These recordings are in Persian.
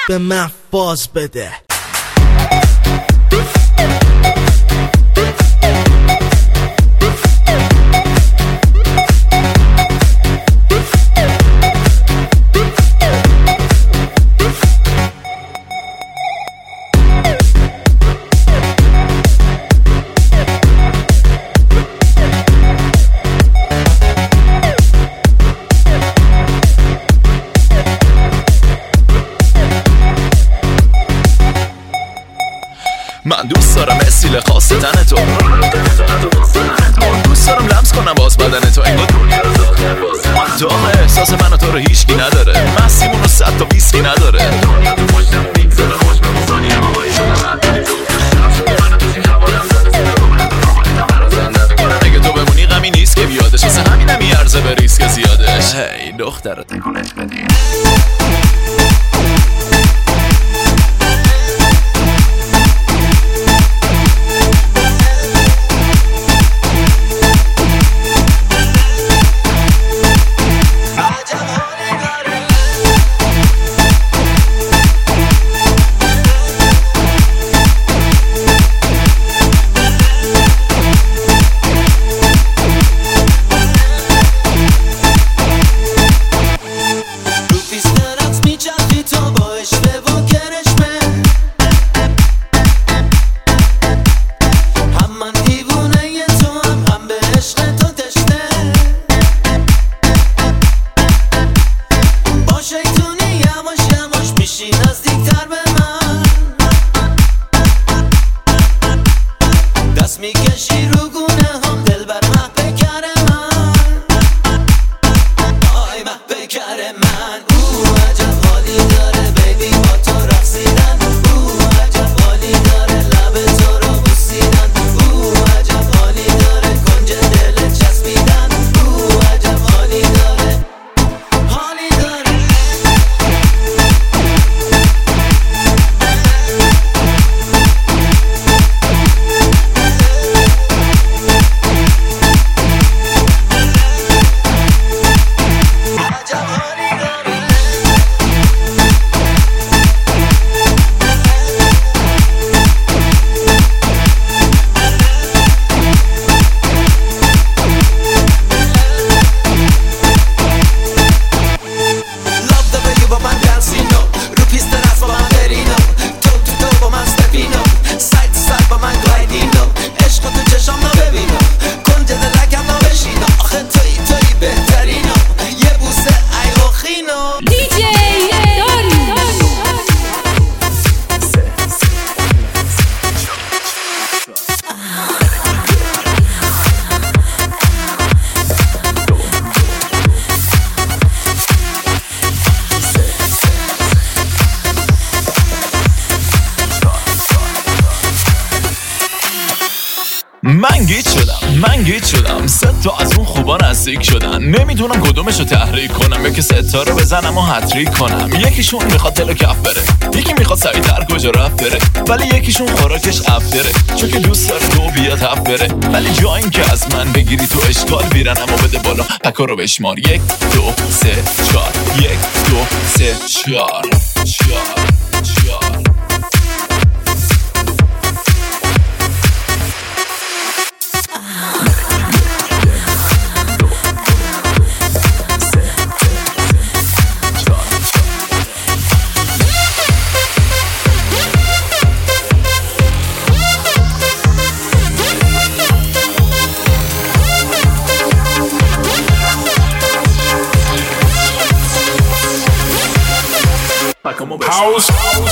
به من فاز بده. من دوست دارم اسیل خاص تن تو، دوست دارم لمس کنم باز بدن تو، انگار دنیا رو داخل احساس من و تو رو هیچکی نداره، مسیمون رو 100 تا ویسکی نداره، دنیا تو پشتم میگذره خوش به مزانی هوایی شدم اگه تو بمونی غمی نیست که بیادش، واسه همینم میارزه به ریسک زیادش. هی دختر تکونش بدی. من گیت شدم 3 تا از اون خوبا نزدیک شدن، نمیدونم کدومشو تحریک کنم، یکی ستاره بزنم و هتریک کنم. یکیشون میخواد تلو کف بره، یکی میخواد سریعتر کجا رفت بره، ولی یکیشون خوراکش افتره، چون که دوست داره تو بیاد هفت بره. ولی جا این که از من بگیری تو اشکال بیرنم و بده بالا پکا رو بشمار 1 2 3 4 1 2 3 4 4. House.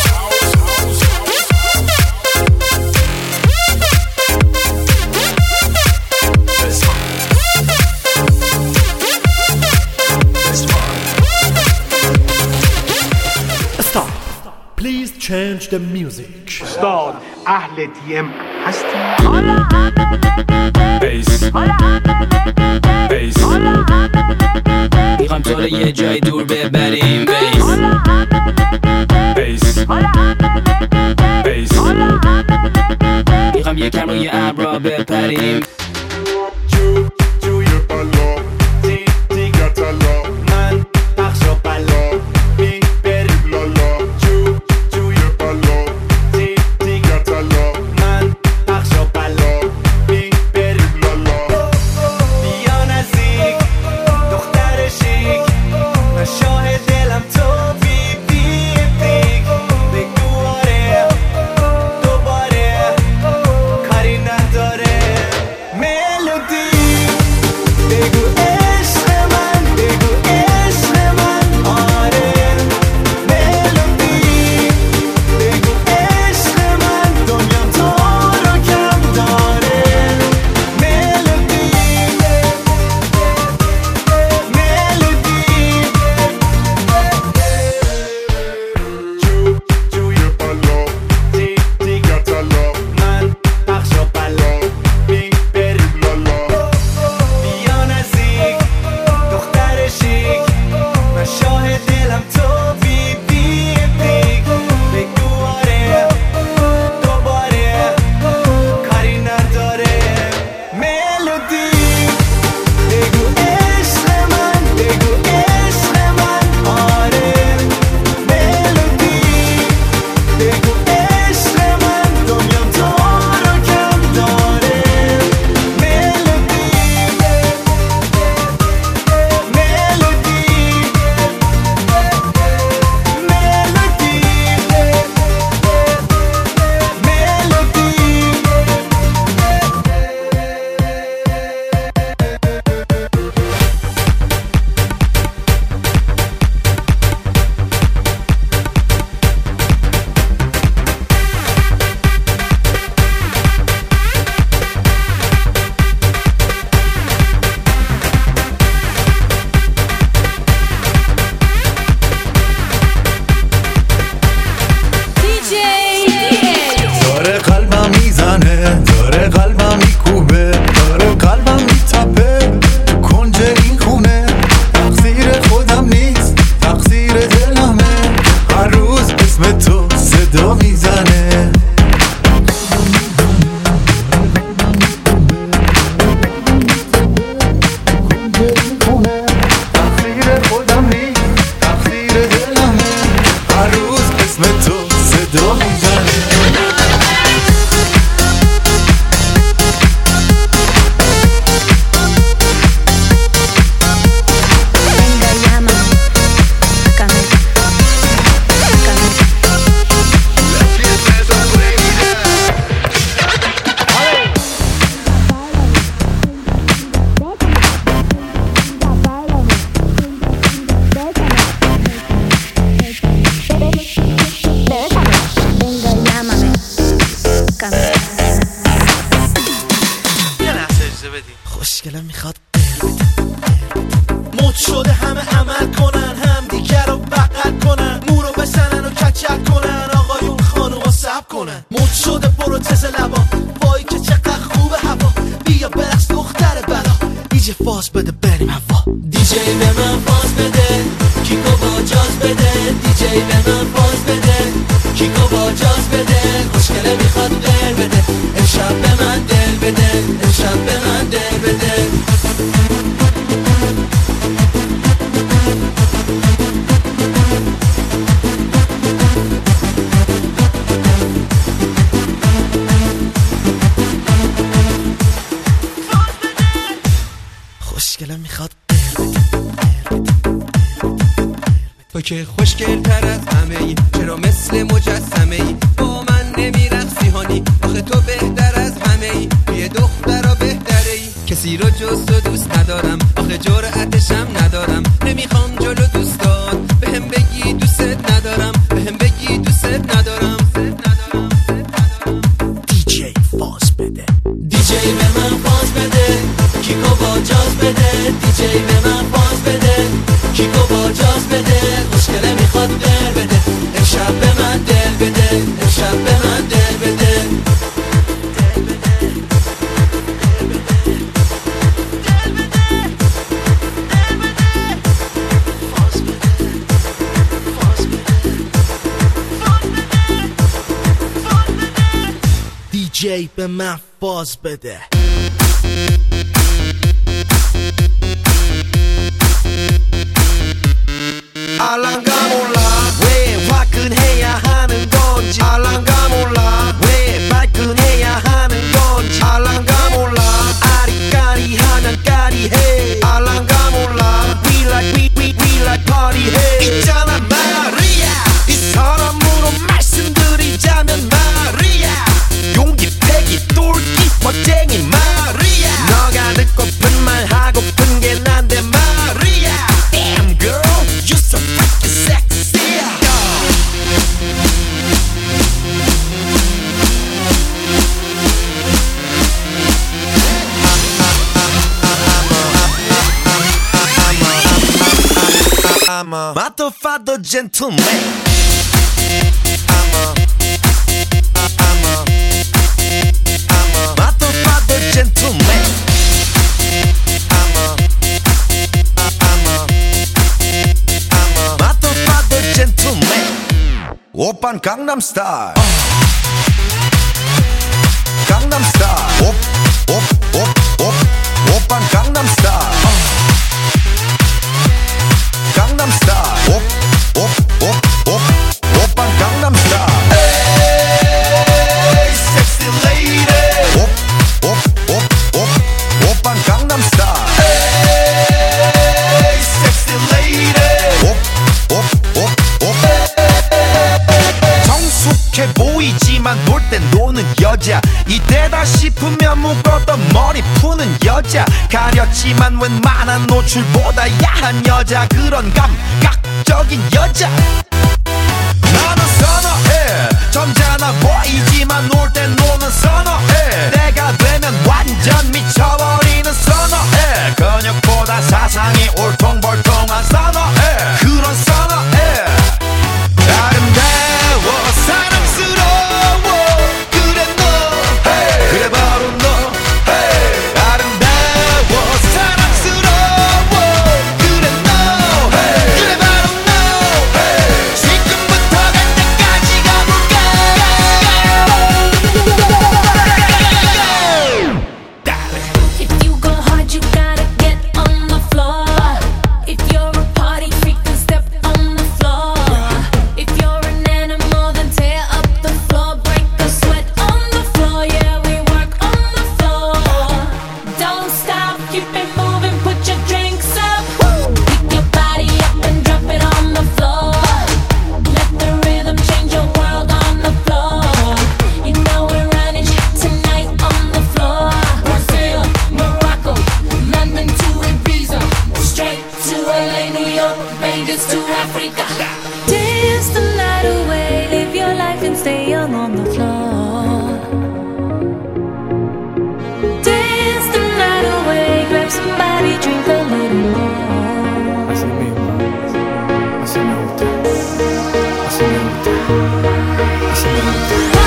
Stop. Please change the music. استاد اهل DM هستی؟ Bass. Bass. میخوام تو رو یه جای دور ببریم. Bass. Bass. Bass. میخوام یکم روی ابرا بپریم. توی بالا دیگه تلا من پخش و بلا میبریم لالا فاز بده بریم هوا دیجی به من فاز بده کیکو با جاز بده دیجی به من فاز بده کیکو با جاز بده خوشگله میخواد دل بده امشب به من دل بده امشب به من دل بده خوشگله میخواد تو که خوشگل تر از همه ای چرا مثل مجسمه ای با من نمیرقصی هانی آخه تو بهتر از همه ای توی دخترا بهتره ای کسی رو جز تو دوست ندارم آخه جرأتشم ندارم نمیخوام جلو دوستان بهم بگی دوست ندارم بهم بگی دوست ندارم دیجی فاز بده دیجی به من فاز بده کیکو با جاز بده دیجی به من فاز بده کیکو با جاز بده خوشگله میخواد دل بده امشب به من دل بده امشب به من دل بده دیجی به من فاز بده 알랑가 몰라 왜 화끈해야 하는 건지 알랑가 몰라 왜 발끈해야 하는 건지 알랑가 몰라 아리까리하면 까리해 알랑가 몰라 We like party 해 있잖아 마리아 이 사람으로 말씀드리자면 마리아 용기 패기 똘끼 멋쟁이 마리아 너가 듣고픈 말 하고픈 게 난데 마리아 Damn girl you so freaking sexy I'm a motherfucker gentleman I'm a motherfucker gentleman I'm a motherfucker gentleman 오빤 강남스타일 강남스타일 오빤 강남스타일 강남스타일 오빤 강남스타일 Hey sexy lady 오빤 강남스타일 Hey sexy lady 성숙해 보이지만 놀 땐 노는 여자 이때다 싶으면 묶었던 머리 푸는 여자 가렸지만 웬만한 노출보다 야한 여자 그런 감각적인 여자 나는 선호해 점잖아 보이지만 놀 땐 노는 선호해 내가 되면 완전 미쳐버리는 선호해 근육보다 사상이 울퉁불퉁한 선호해 그런 선호해 아름다워 사랑스러워 그래 너 hey. 그래 바로 너 hey. 아름다워 사랑스러워 그래 너 hey. 그래 바로 너 hey. 지금부터 갈 때까지 가볼까 If you go hard you gotta get on the floor If you're a party freak then step on the floor If you're an animal then tear up the floor Break a sweat on the floor, yeah we work on the floor Don't stop, keep it moving, put your drinks up Pick your body up and drop it on the floor Let the rhythm change your world on the floor You know we're running tonight on the floor Brazil, Morocco, London to Ibiza Straight to LA, New York, Vegas to Africa Dance the night away, live your life and stay young on the floor Dance the night away, grab somebody, drink a little more Así mismo, así me gusta, así me gusta, así me gusta.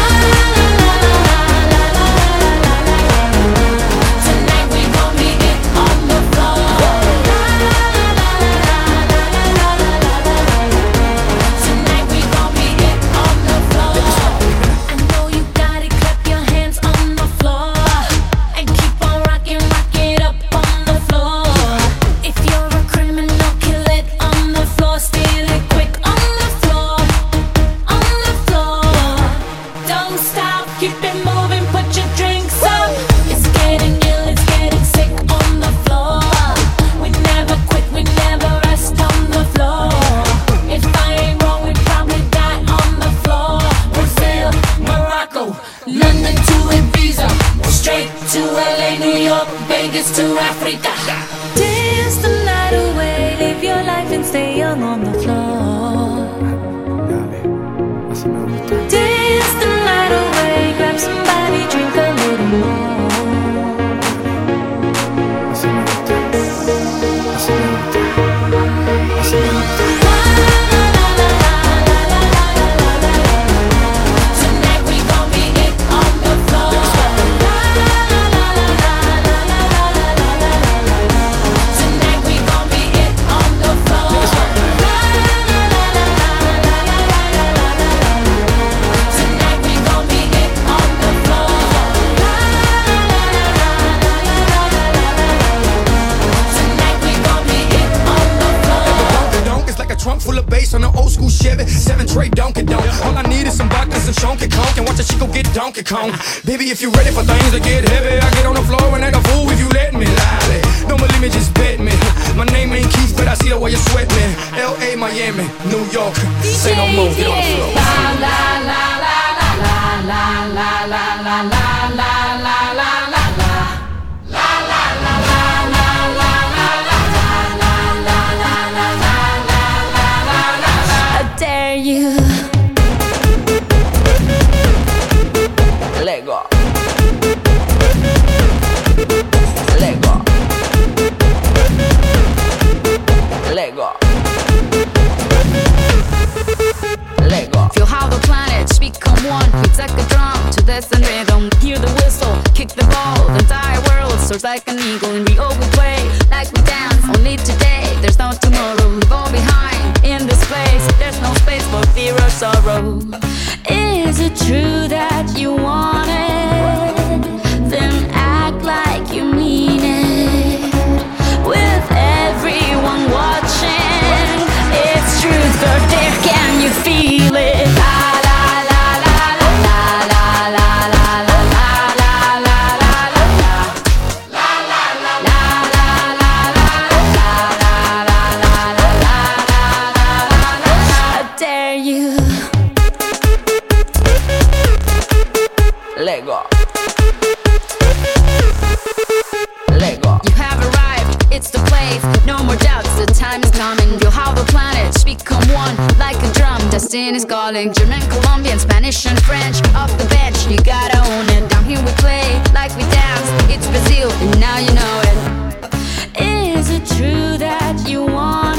Tonight we gon' be it on the floor feel it quick on the floor, on the floor. Don't stop, keep it moving, put your drinks up. It's getting ill, it's getting sick on the floor. We never quit, we never rest on the floor. If I ain't wrong, we probably die on the floor. Brazil, Morocco, London to Ibiza, straight to LA, New York, Vegas to Africa. Dance the night away, live your life and stay young on the floor. Dale, así me gusta. Dance the night away, grab somebody, drink a little more. Así me gusta. Así me gusta. Así me gusta. Tonight we gon' be it on the floor. Tonight we gon' be it on the floor. Tonight we gon' be it on the floor. Tonight we gon' be it on the floor. Donk is like a trunk full of bass on an old school Chevy 7-tray Donkey Donk. All I need is some vodka and some Shonky Conk, and watch a chico get Donkey Kong. Baby, if you ready for things to get heavy, I get on the floor and act a fool if you let me. Lally, don't believe me, just bet me. My name ain't Keith, but I see the way you sweat me. L.A., Miami, New York, say no more, get on the floor. I dare you. Lego. Lego. Lego. Lego. Feel how the planets become one. It's like a drum to this and rhythm. Hear the whistle, kick the ball. The entire world soars like an eagle. And we all play like we dance. Only today, there's no tomorrow. We fall behind in this place. There's no space for fear or sorrow. Is it true that you want it? Then act like you mean it. With everyone watching, it's truth or dare. Can you feel it? La la la la la la la la la la la I dare you. Lego. Lego. You have arrived, it's the place. No more doubts, the time is coming. Feel how the planets become one. Like a drum, destiny's calling. German, Colombian, Spanish and French. Off the bench, you gotta own it. Down here we play, like we dance. It's Brazil, and now you know it. Is it true that you want